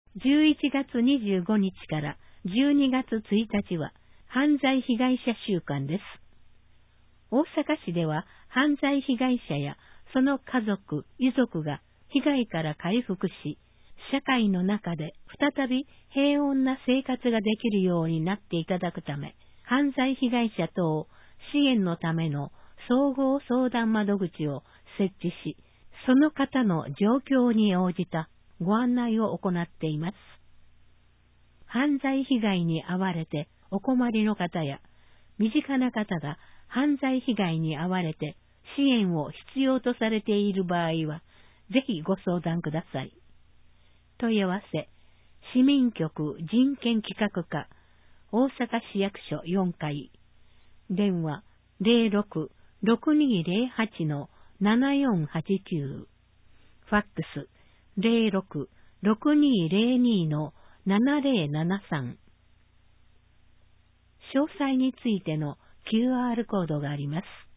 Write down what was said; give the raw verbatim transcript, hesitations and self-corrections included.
じゅういちがつにじゅうごにちからじゅうにがつついたちは犯罪被害者週間です。大阪市では犯罪被害者やその家族、遺族が被害から回復し、社会の中で再び平穏な生活ができるようになっていただくため、犯罪被害者等支援のための総合相談窓口を設置し、その方の状況に応じたご案内を行っています。犯罪被害に遭われてお困りの方や、身近な方が犯罪被害に遭われて支援を必要とされている場合は、ぜひご相談ください。問い合わせ、市民局人権企画課、大阪市役所よんかい、電話 ゼロろく ろくにーゼロはち ななよんはちきゅう、ファックス ゼロろく ろくにーゼロにー ななゼロななさん。詳細についての キューアール コードがあります。